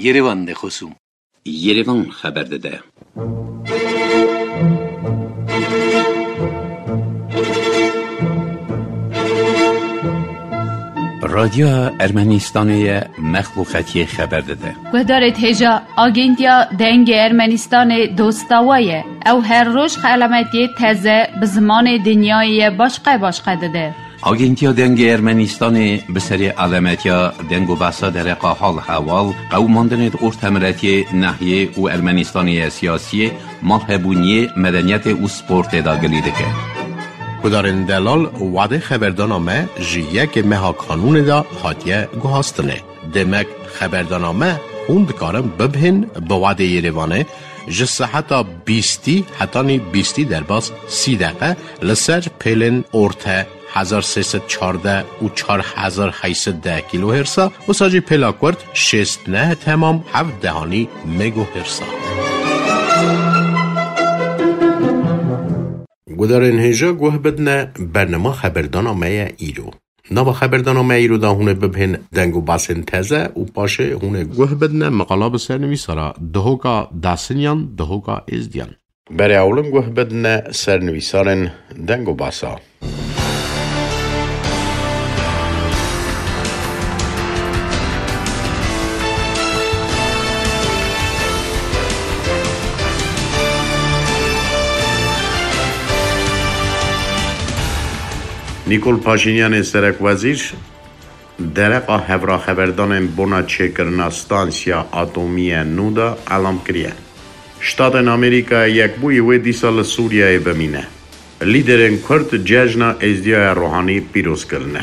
Yerevan de خصوم Yerevan خبر داده. رادیو ارمنستان مخلوقاتی خبر داده. گذارت هجا آگنتیا دنگ ارمنستان دوستاویه او هر روز علامتی تازه به زمان دنیای باشقه داده. آگنتیا دنگ ارمنستان به سری علامتیا دنگ و بحثا در حال حوال قوماندن ارتمرتی ناحیه و ارمنستانی سیاسی مالهبونی مدنیت و سپورت داگلی دکه. کدارن دلال وعده خبردانامه جیه که مها قانون دا حاتیه گوهاستنه. دمک خبردانامه خوند کارم ببهن به وعده یریوانه جسه حتی 20 در باز 30 دقیقه لسر پیلن ارته 1314 و 4810 کیلو هرسا و ساجی پیلاکورد 69 تمام 7 دهانی مگو هرسا. گذارن هجا گوه بدنه برنامه خبردانامه ایرو. نوا خبردانامه ایرو دا هونه ببهن دنگو باسن تزه و پاشه هونه گوه بدنه مقالا بسر نویسارا دهوکا داسنیان دهوکا ازدیان. برای اولم گوه بدنه سر نویسارن دنگو باسا. نیکول پاشینیان سرک وزیر درقا هفرا خبردان بونا چکرنا ستانسیا اتمی نودا علم کریه. شتاتن امریکا یک بوی و دیسال سوریای بمینه. لیدرن کرد جشن ازدیای روحانی پیروز کرنه.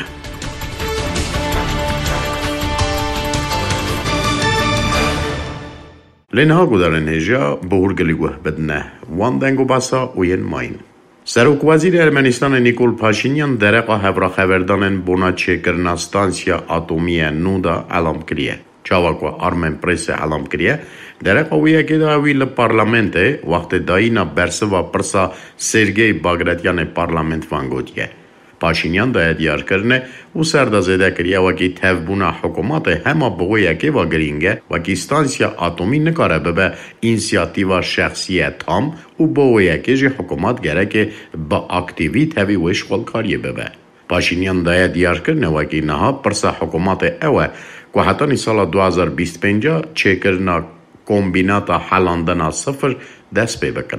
لنها گودارن هجا بهورگلی گوه بدنه وان دنگو باسا و ین ماین. سروک وزیر ارمنستان نیکول پاشینیان درقا هفرا خبردانن بونا چکرنا ستانسیا اتمی نودا علم کریه. چاواکو آرمن پریس علم کریه درقا ویه که داوی لپارلمنته وقت دایینا برسه و پرسا سرگی باگراتیان پارلمنت وانگودیه. پاشینیان دایا دیار کرنه و سردازده کریه وکی تفبونا حکومات همه بگویه که و گرینگه وکی ستانسیا اتمی نکاره ببه اینسیاتیوا شخصیه تام و بگویه که جی حکومات گره که با اکتیویت هوی وشغل کاریه ببه. پاشینیان دایا دیار کرنه وکی نها پرسا حکومات اوه که حتی نی سال 2025 چه کرنا کومبیناتا حلاندنا صفر دست پی بکن.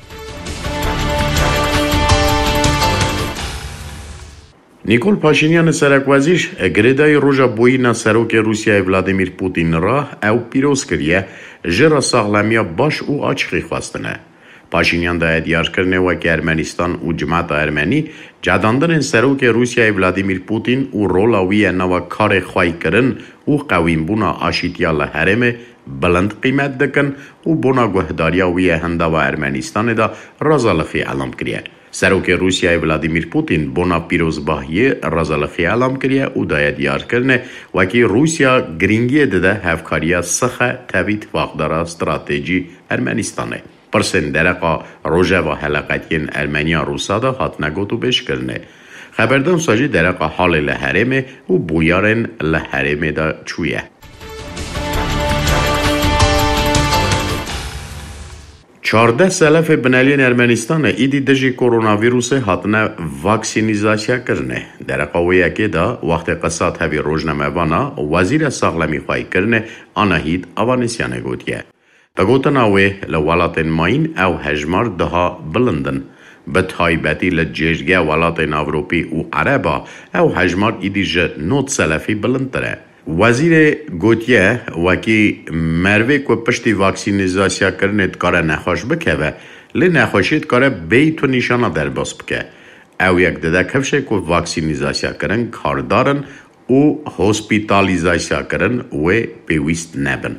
نیکول پاشینیان سرک وزیر گردای روژا بوینا سروک روسیای ولادیمیر پوتین را او پیروز کریه جرا ساغلامیا باش او آچخی خواستنه. پاشینیان دا ادیار کرنه و که ارمنستان و جماعت ارمنی جاداندن سروک روسیای ولادیمیر پوتین و رولاوی نوا کار خواهی کرن و قویم بونا آشیتیال حرمه بلند قیمت دکن و بونا گوهداریا وی هندا و ارمنستان دا رازالخی علم کریه. سروک روسیای ولادیمیر پوتین بونا پیروزباهی رازالخی علم کریه و دایا دیار کرنه وکی روسیا گرینگی دده هفکاریا سخه تاوید واقدارا استراتیجی ارمنستانه. پرسن درقا روژه و حلقاتین ارمنیا روسا دا هات نگوتو بش کرنه. خبردان ساجی درقا حال لحرمه و بویارن لحرمه دا چویه. 14 سلف بنالین ارمنستان ایدی دجی کرونا ویروس هاتنه واکسینیزاسیا کرنه. در قویه که دا وقت قصات هوی روزنامه وانا وزیر ساغلمی خواهی کرنه آنهید آوانسیانه گوتیه. بگوتن اوه لولاتن ماین او هجمار دها بلندن. به تایبتی لجیجگه ولاتن اوروپی و عربا او هجمار ایدی جه نوت سلفی بلندتره. وزیر گوتیه وکی مروه که پشتی واکسینیزاسیا کرنه کاره نخوش بکه لی نخوشید کاره بیتو نشانه در باز بکه. او یک داده کفشه که واکسینیزاسیا کرن کار دارن و هسپیتالیزاسیا کرن و پیویست نبن.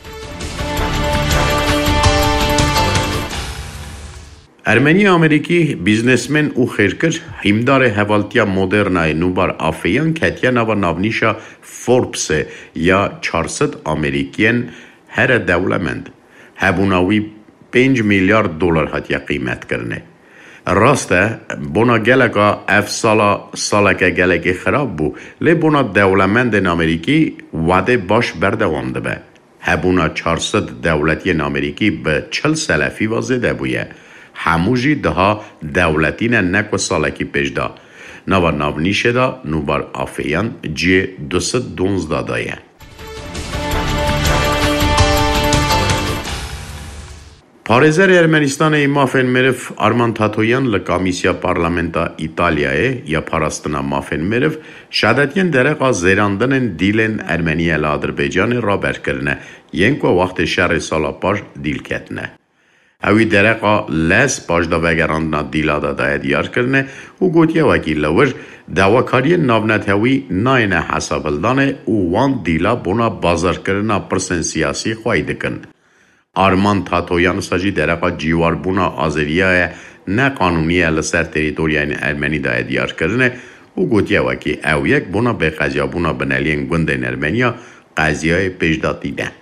ارمنی امریکی بیزنسمن او خیرکر هیمدار حوالتیا مدرنای نوبار آفیان کتیا نوا ناونیشا فوربس یا 400 امریکین هر دولمند هبوناوی 5 میلیارد دلار هاتیا قیمت کرنه. راسته بونا گلگا اف سالا که گلگی خراب بو لی بونا دولمند امریکی وعده باش بردوانده به. هبونا 400 دولتین امریکی به 40 سلفی وازده بویه. هموجی ده دولتین نکو سالکی پیش دا. نوا ناونیشه دا نوبار آفیان جی 212 دایه. پارێزەری ئەرمەنیستانê mafên meriv Arman Tatoyan li Komîsya Parlamenta İtalyayê ya parastina mafên meriv şadetiyên dereqa zêrandinên dîlên Ermeniyê li Azerbeycanê raberkirine yên ku wextê şerê sala paş dîl ketine. Ew dereqa les paşdavegerandina dîla da daye diyar kirine û gotiye wekî li wir dawekariyên navnetewî nayêne hesabeldanê û wan dîla bûna bazarkirina pirsên siyasî xwayî dikin. Arman Tatoyan sajî dereqa cîwarbûna Azeriyayê neqanûnî li ser terîtoryayên Ermenî daye diyar kirine û gotiye wekî ew yek bûna bêqeziyabûna bineliyên gundên Ermeniya qeziyayê pêşdatî ne.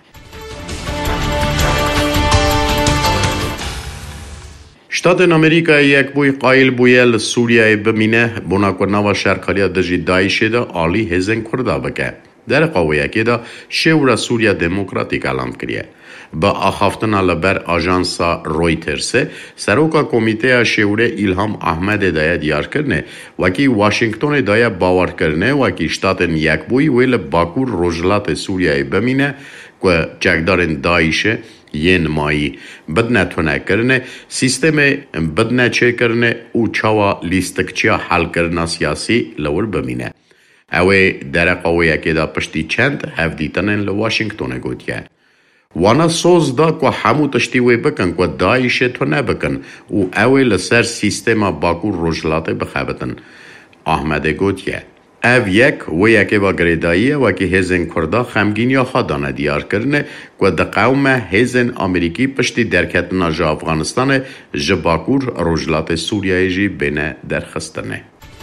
Ştatên Amerîkayê yekbûyî qayîl bûye li Sûriyayê bimîne bûna ku nava şerqaliya dijî Daişê de alî hêzên Kurda bike. Dereqa wê yekê de Şêwra Sûriya Demokratîk elan kiriye. Bi axaftina li ber ajansa Reutersê seroka komîteya Şêwrê İlham Ahmedê daye diyarkirinê wekî Washingtonê daye bawerkirinê wekî ştatên yekbûyî wê li Bakur Rojhilatê Sûriyayê bimîne ku çekdarên Daişê yên mayî bidine tunekirinê, sîstemê bidine çêkirinê û çawa lîstikçiya helkirina siyasî li wir bimîne. Ew ê dereqa wê yekê de piştî çend hevdîtinên li Washingtonê gotiye. Wana soz da ku hemû tiştî wê bikin ku Daişê tune bikin û ew ê li ser sîstema Bakur Rojhilatê bixebitin. Ahmedê gotiye. Ev yek wê yekê ve girêdayî ye wekî hêzên Kurda xemgîniya xwe dane diyarkirinê ku diqewme hêzên Amerîkî piştî derketina ji Efxanistanê ji Bakur Rojhilatê Sûriyayê jî bêne derxistinê.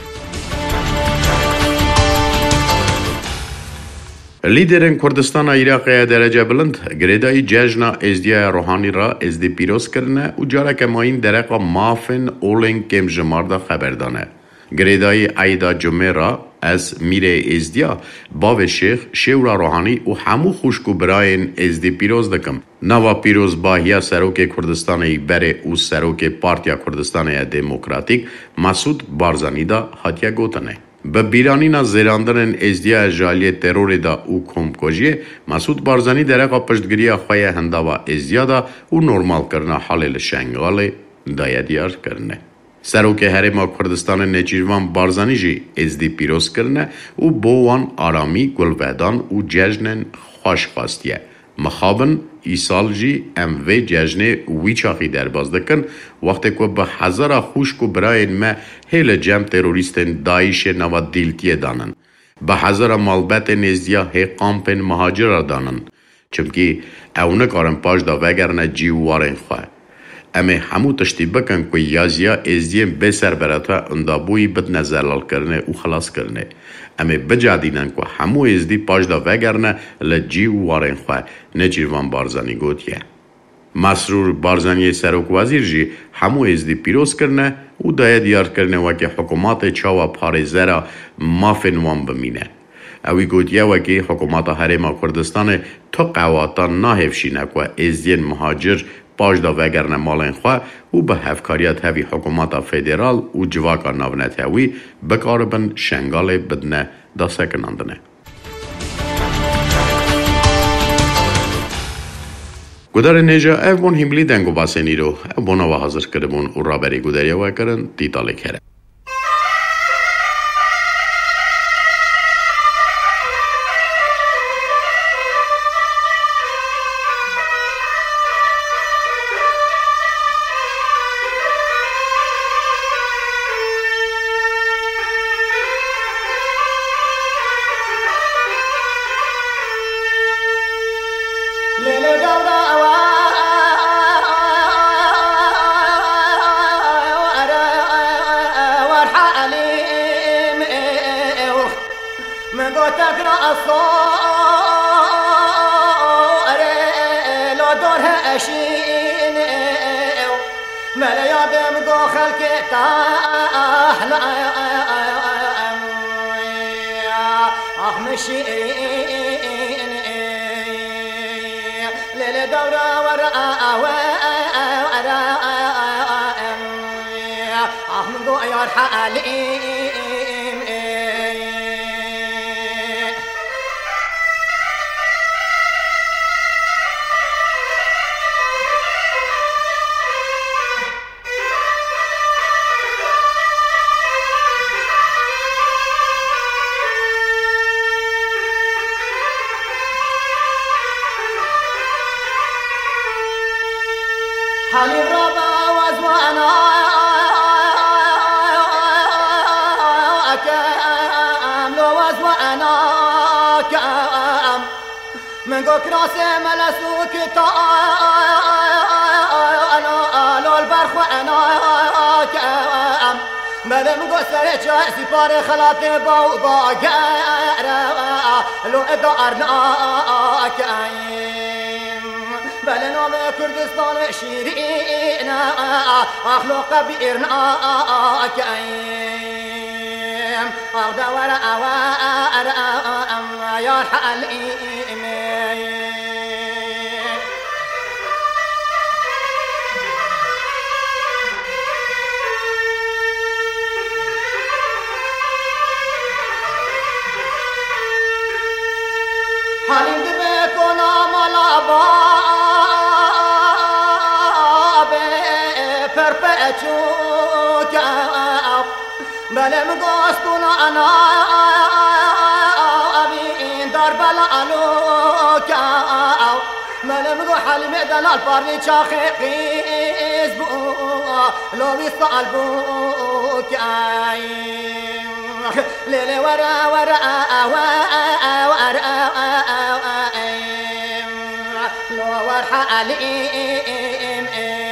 Liderên Kurdistana Iraqê derece bilind girêdayî cejna êzdiyaya Rohanî ra êzdî pîroz kirine û careke mayîn dereqa mafên olên kêmjimar da xeber dane. Girêdayî Eyda Cumê ra ez mîrê êzdiya bavê Şêx Şêwra Rohanî û hemû xuşk û birayên êzdî pîroz dikim. Nava pîrozbahiya Serokê Kurdistanê Berê û Serokê Partiya Kurdistanê ya Demokratîk Mesûd Barzanî da hatiye gotinê. Bi bîranîna zêrandinên êzdiyaya ji aliyê terorê da û komkojiyê Mesûd Barzanî dereqa piştgiriya xwe ya hindava êzdiya da û normalkirina halê li Şengalê daye diyar kirine. Serokê Herêma Kurdistanê Nêçîrvan Barzanî jî êzdî pîroz kirine û bo wan aramî, gulvedan û cejnên xweş xwastiye. Mixabin îsal jî em vê cejnê wî çaxî derbas dikin wextê ku bi hezara xuşk û birayên me hê li cem terorîstên Daişê nava dîltiyê danin. Bi hezara malbetên êzdiya hê kampên mihacira danin. Çimkî ew nikarin paş da vegerine cîwarên xwe. Em ê hemû tiştî bikin ku yaziya êzdiyên bêserbereta indabûyî bidine zelalkirinê û xilaskirinê. Em ê bicedînin ku hemû êzdî paş da vegerine li cîwarên xwe, Nêçîrvan Barzanî gotiye. Mesrûr Barzaniyê Serokwezîr jî hemû êzdî pîroz kirine û daye diyarkirinê wekî hikûmetê çawa parêzera mafên wan bimîne. Ew gotiye wekî hikûmeta Herêma Kurdistanê ti qewatan nahêvşîne ku êzdiyên mihacir paş da vegerine malên xwe û bi hevkariya tevî hikûmeta federal û civaka navnetewî bikaribin Şengalê bidine dasekinandinê. Gudarên hêja ev bûn hîmbilî deng û basên îro ew bona we hazir kiribûn û raberî guderiya we kirin tîtalek here. دورا ورا من قو يا حليم حليم ربا وزوانا كام لو وزوانا كام من قو كراسي ملسوك تا انا لو البرخ وانا كام بله من قو سرچا سپار خلاطي باو باقر لو ادارنا كام بله نام كردستان شيرين اخلاق بيرنا كايم اغدا ورا يا حليم حليم دبكونا ملابا بله مقاستون انا ابين دار بلا الوكا بله مقو حليم دلال بارني چاخي قيز بو لو وصال بوكاي ليلي ورا لو ورحا عليم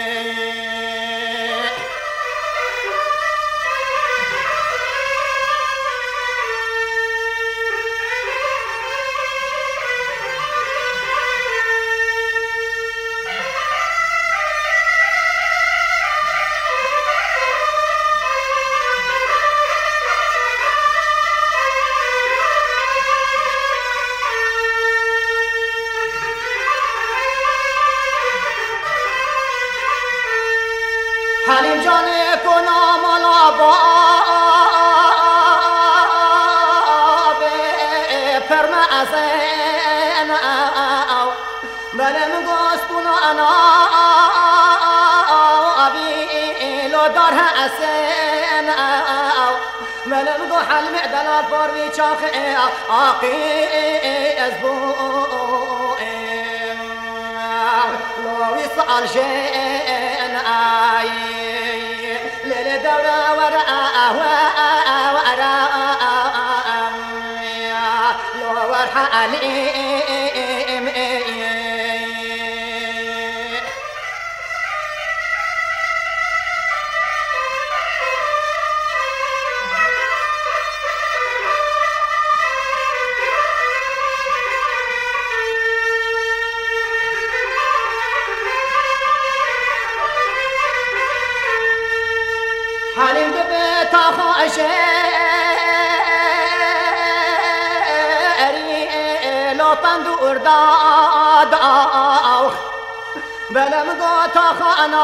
حليم جاني كنا ملابا بفرما أزين بله من قصتنا أنا أبي لو دارها أسين بله من قو حليم دلال فاروي شاخ آقي أزبو لو وصال جين ليلي دورا ورا لو ورحا عليم حليم دبيت خاشري لو بندور داداو بلا مقوت خانا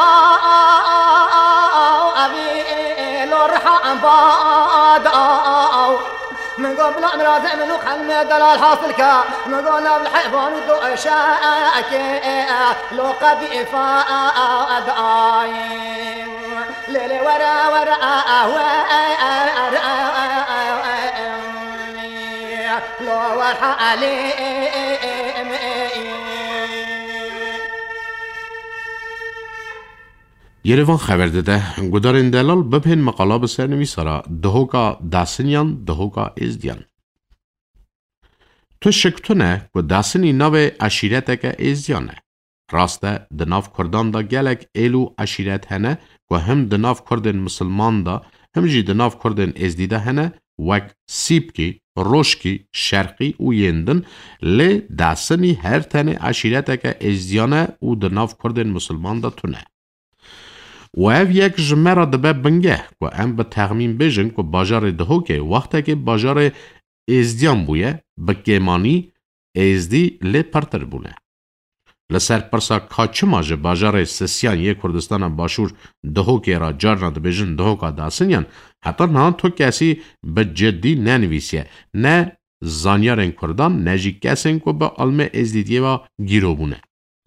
ابي لو رحم باداو من قبل امراض منو خلم دلال حاصل كا من قلنا بالحيوان ودو شاكي لو قبي فاد ليلي ورا لو ورحا عليم Երևան խավերդեդե գուդարին դելալ բփեն մaqala բսերնի սարա դհոկա դասնյան դհոկա էզդյան تو شکتونه و داسنی نوی عشیرت که ایزیانه. راسته دناف کردان دا گلک ایلو عشیرت هنه و هم دناف کردن مسلمان دا هم جی دناف کردن ایزدیده هنه وک سیبکی، روشکی، شرقی و یندن لی داسنی هر تنه عشیرت که ایزیانه و دناف کردن مسلمان دا تونه. و او یک جمعه دبه بنگه و ام به تخمین بیجن که باجار دهوکه وقتی که باجار ایزدیان بویه بگیمانی ایزدی لی پرتر بونه. لسر پرسا کاچما جه باجار سسیان یه کردستان باشور دهوکی را جارنا دبیجن دهوکا داسنیان حتی نهان تو کسی به جدی ننویسیه نه زانیارن کردان نجی کسین که به علم ازدیدیه و گیرو بونه.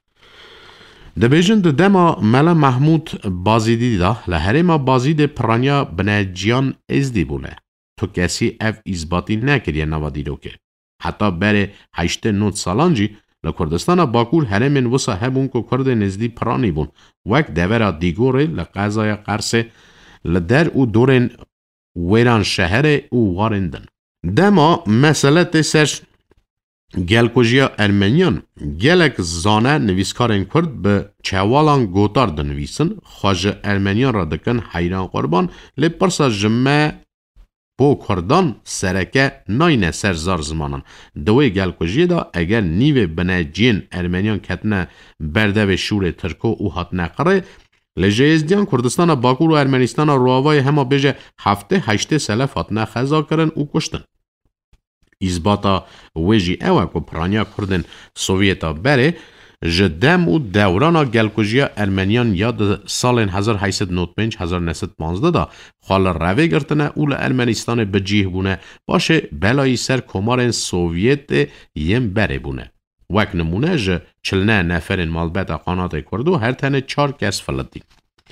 دبیجن دما ملا محمود بازیدی دا لحره ما بازید پرانیا بنجیان ازدی بونه. تو کسی اف ایزباتی نکریه نوادی رو که. حتی بره 8-9 سالانجی لکردستان باکور هرمین وسا هبون که کرد نزدی پرانی بون. وک دورا دیگوره لقضای قرصه لدر او دورن ویران شهر او واردن. دما مسئله تسرش گلکوژیا ارمنیان گلک زانه نویسکارن کرد به چوالان گوتار دنویسن خواج ارمنیان را دکن حیران قربان لی پرسا جمعه بو کردان سرکه ناینه سرزار زمانان دوی گلکوژی دا اگر نیو بنجین ارمنیان کتنه برده و شور ترکو او هات نقره لجهزدیان کردستان باکور و ارمنستان روابای همه بیجه 7-8 ساله فاتنه خزا کرن او کشتن. ایزباتا ویجی اوه که پرانیا کردن سوویتا بره جدم و دورانا گلکوژیا ارمنیان یاد سال 1895-1915 دا خال روی گرتنه اول ارمنستان بجیه بونه باشه بلایی سر کمارن سوویت یم بره بونه. وک نمونه جه 40 نفرین مالبت قانات کردو هر تنه 4 کس فلدی.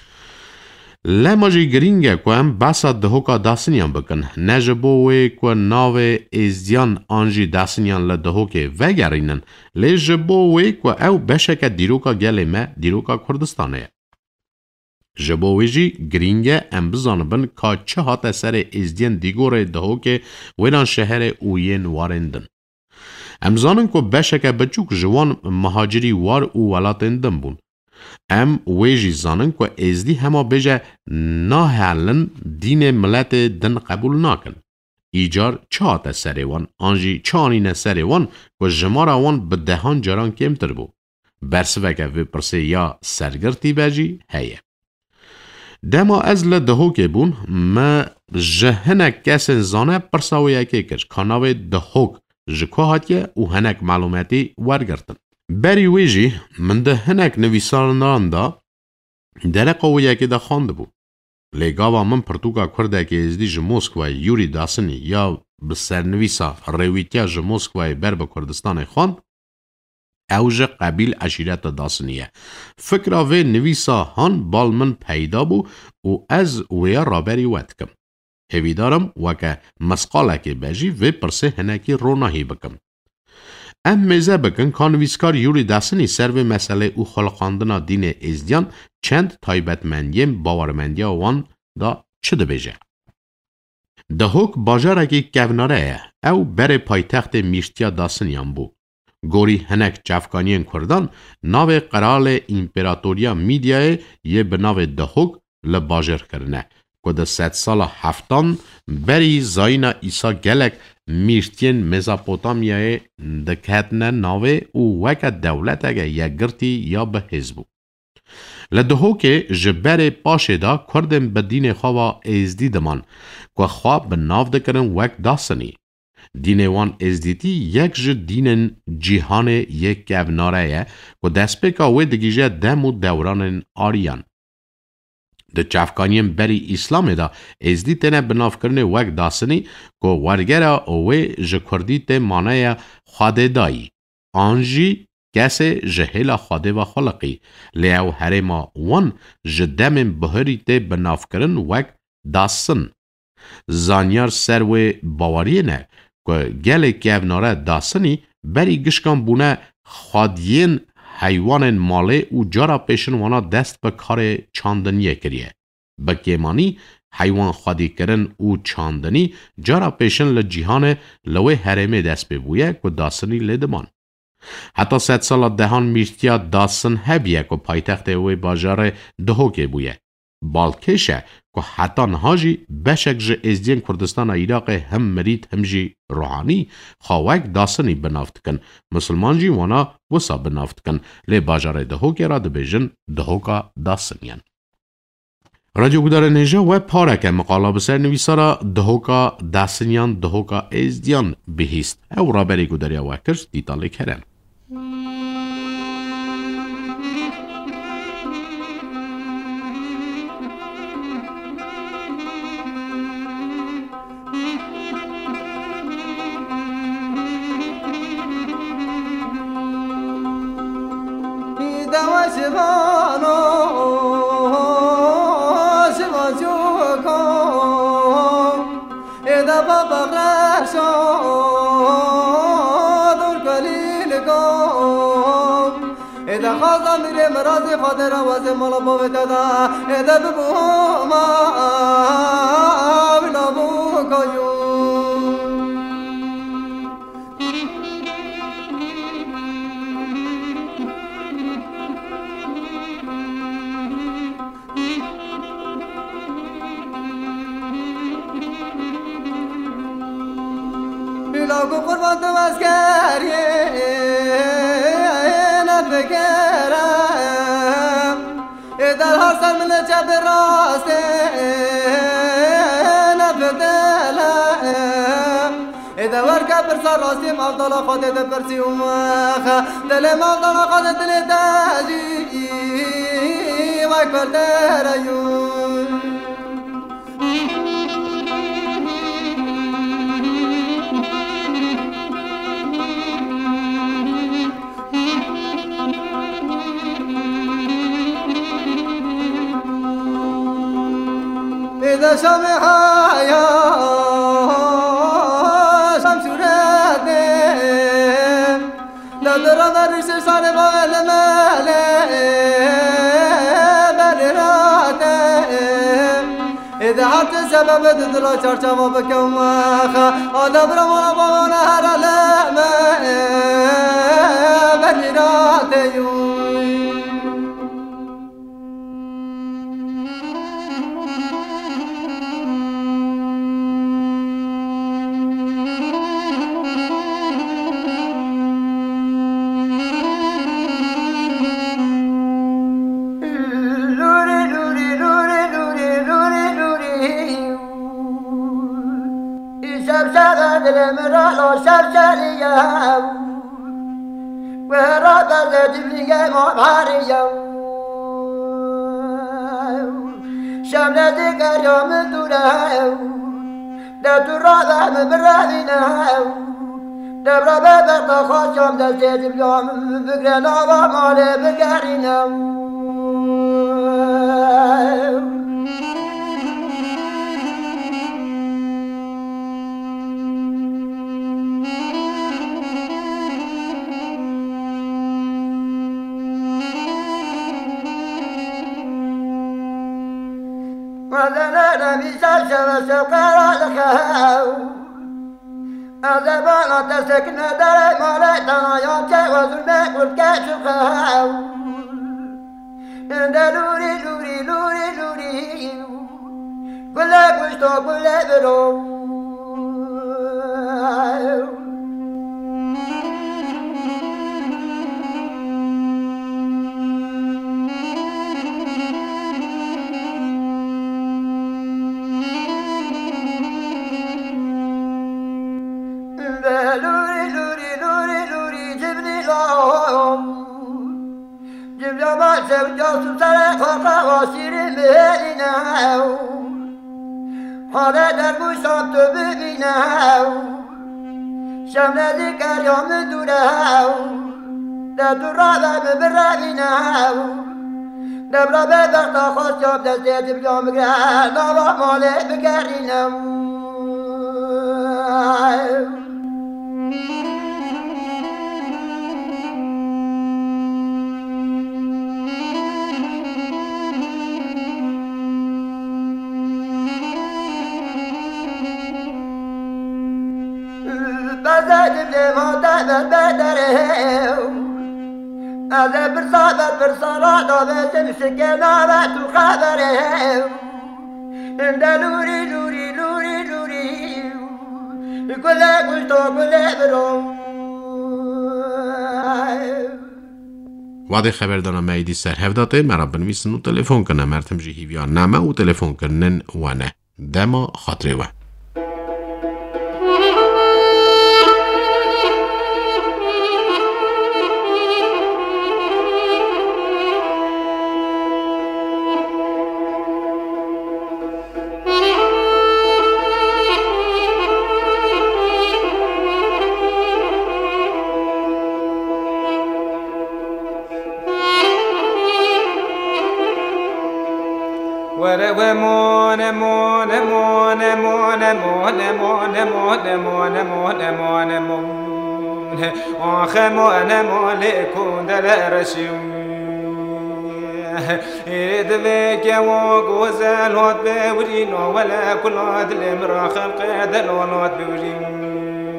لماجی گرینگه که هم بسا دهوکا داسنیان بکن نجه بوه که ناوه ازدیان آنجی داسنیان لدهوکه وگرینن لیجه بوه که او بشکه دیروکا گله ما دیروکا کردستانه. جبوه جی گرینگه هم بزانبن که چه هات سر ازدیان دیگوره دهوکه ویران شهر اوین وارندن. امزانن که بشکه بچوک جوان مهاجری وار او ولاتندن بون. ام ویجی زانن که ازدی همه بجه ناهلن دین ملت دن قبول ناکن. ایجار چهات سره وان آنجی چانین سره وان که جمارا وان به دهان جران کمتر بو. برسوکه وی پرسه یا سرگرتی بجی هیه. دما از لدهو که بون ما جهنک کسن زانه پرساویه که کش کاناوی دهوک جکو هاتیه و هنک معلوماتی ورگرتن. بری ویجی من ده هنک نویسانان دا درقویه که ده خانده بو. لگاوا من پرتوکا کرده که ازدی جموسکوای یوری داسنی یا بسر نویسا رویتیا جموسکوای بر با کردستان خواند اوج قبیل عشیرت داسنیه. فکر آوه نویسا هان بال من پیدا بو و از ویا رابری وطکم. هویدارم وکه مسقاله که بجی و پرسه هنکی روناهی بکم. ام میزه بکن کانویسکار یوری داسنی سر و مسئله او خلقاندنا دین ازدیان چند تایبتمندیم باورمندیا وان دا چه ده بیجه؟ دهوک باجار اگه گوناره او بر پایتخت میشتیا داسنیان بو. گوری هنک جفکانین کردان ناو قرال امپراتوریا میدیای یه بناو دهوک لباجر کرنه که ده 100 سال هفتان بری زاینا ایسا گلک میشتین مزاپوتامیای دکتنه ناوه او وک دولت اگه یگرتی یا به حزبو. لدهو که جبر پاشه دا کردن به دین خواه ازدی دمان که خواه به ناو دکرن وک داسنی. دین وان ازدیتی یک جه دین جیهان یک گوناره که دست بکا وی دگیجه دم و دوران آریان. ده چفکانیم بری اسلام دا ازدی تنه بناف کرنه وک داسنی که ورگره اوه جه کردی ته مانه خواده دایی. آنجی کسی جهیل خواده و خلقی لیو هرما وان جه دم بهری ته بناف کرن وک داسن. زانیار سر و باوری نه که گل گوناره داسنی بری گشکان بونه خادیین حیوان ماله و جارا پیشن وانا دست به کار چاندنیه کریه. بکیمانی حیوان خادی کرن و چاندنی جارا پیشن لجیهان لوی حرمه دست ببویه که داسنی لدمان. حتی 100 سال دهان میشتیا داسن هبیه که پایتخت وی باجار دهوکه بویه. بالکشه که حتی نهاجی بشک جه ازدین کردستان عراق هم مرید هم جی روحانی خواهک داسنی بنافت کن. مسلمان جی وانا وسا بنافت کن. لی باجار دهوکه را دبیجن دهوکا داسنیان. رادیو گودار نجا و پارکه مقالا بسر نویسارا دهوکا داسنیان دهوکا ازدیان بهیست. او را بری گوداریا وکرش دیتالی کرن. شبانو شبان جوکم ادا بابا غرشو دور کلیل کم ادا خازا میره مرازی خاطر آواز مالا باوی دادا ادا ببوما بنابو کایون لاگو قربان تو اسکری نفکرم در هر سر من جب راسته نفدلم اذا ورقة برسا راسي مفضل خودت برسي وماخا دل مفضل خودت لتاجي واكبر دريون إذا شمعها شمس ردم لا درا مرش سال بال مال براتم إذا حط سبب تدلا چرچوا بكم واخا آدم رمونا بوانا هر لما براتم المرالو شرشرية وراد الدبلية مبهرية شملة ذكر يوم الدولة لا تراد مبرابنا دبر بابا خاص يوم دزيت اليوم بقرنا ومالي بقرنا وذلنا مثال شوقار الخاو أذبانا تسكنا داري مالتنا يوجه وظلمك والكاشف خاو لوري لوري لوري لوري كلك وشتو كلك برو لوري لوري لوري لوري جبني لهم جبني ما سوجا سرق وقواسير مهلنا حالا در گوشم تو ببینم شمله ذکر یوم دورم در دور را ببرینم دبرا ببرتا خواست جاب دسته بیام بگرد نوا ماله بگرینم بزدم لما تبر بدره از برصابت برصارات آبتم سکنابت و خبره انده لوری لوری لوری لوری کله کشتو کله برو وادي خبردارم ميدي سر هفداته مرا بنویسن و تلفن کنه مرتم جی هیویان نامه و تلفن کنن وانه دما خاطره و ورمون مون مون مون مون مون مون مون مون مون آخه مون مالکون دل رشیم إيد ذيك وقوزل هاد بورين ولا كل هاد الامرأة خلق دلولات بورين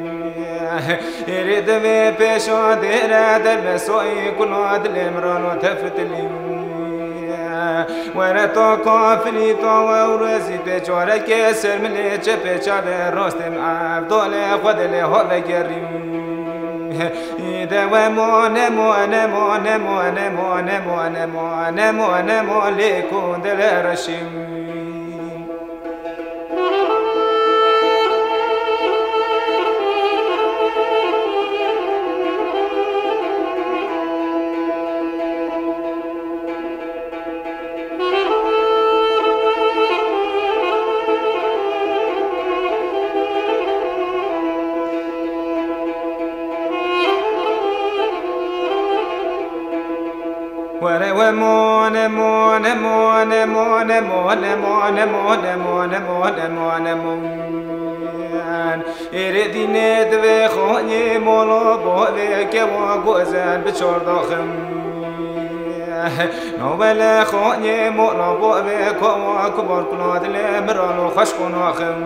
إيد ذي بيشاد إراد المسوي كل هاد الامرأة تفتلين ورتو كافلي تو ورزي بجارة كسر ملي جبجار راستم عبدال خود له هذا كريم إذا ومون مون مون مون مون مون مون مون مولكون دل رشيم ورمون مون مون مون مون مون مون مون مون مون مون إردين دوي خوني مولا بولك وقوزن بچور داخم نوبل خوني مولا بولك وكبر كناد لمرانو خشكون آخم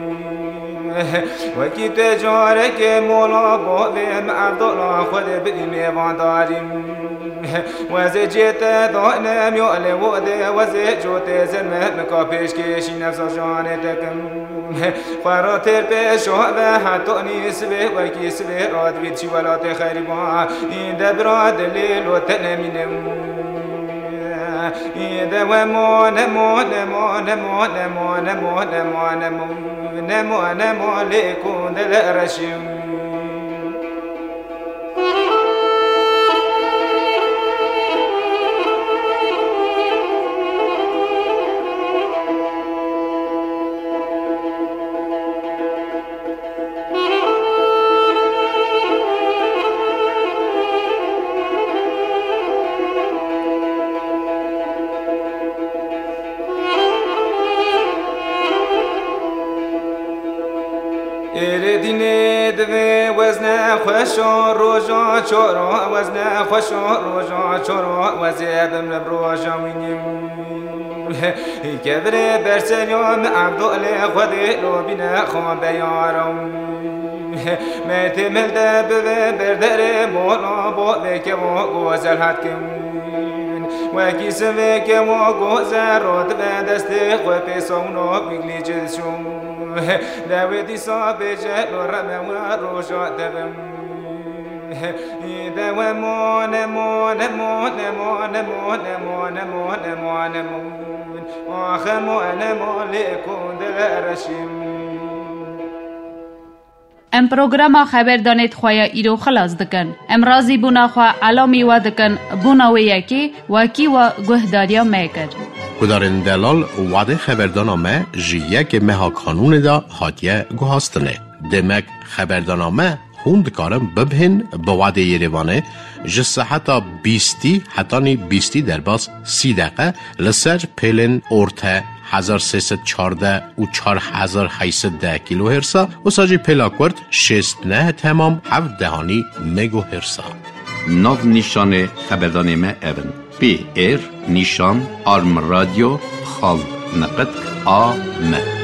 وكي تجارك مولا بولك معبدالله خود بدين واندارم وزجت دائم يؤلي وده وزجوت زلمه مكابش كيشي نفس جانتكم خراتر بشوه حتى نسبه وكي سبه راد بيتشي ولا تخربا إن دبراد الليل وتنمينم إذا ومون مون مون مون مون مون مون مون مون مولكون دل رشيم إرديني دوي وزن خوشو روجا چورو وزن خوشو روجا چورو وزيب من بروجا وينيم كبري برسليوم عبدو لي خودي لو بنا خون بيارم متمل دبي بردر مولا بو ذيك وغوزل هاتكم وكي سمك وغوزل رود بدستي خوبي سونو بيغلي جلسوم داودي صابجة ورمى وروجا دبم إذا ومون مون مون مون مون مون مون مون مون آخر مون مولكون دل رشيم ام پروگراما خبر دانید خواه ایرو خلاص دکن. ام رازی بونا خواه علامی و دکن بونا و یکی وکی و گهداریا میکر. کدارن دلال وعده خبردانامه جیه که مها کانون دا حاتیه گوهاستنه. دمک خبردانامه خوند کارم ببهن به وعده یریوانه جسه حتی 20 حتی 20 در باز 30 دقیقه لسر پیلن ارته 1314 و 4810 کیلو هرسا و ساجی پلاکورد 69 تمام 7 دهانی مگو هرسا. ناو نیشان خبردانامه اون پی ایر نیشان آرم رادیو خال نقد آم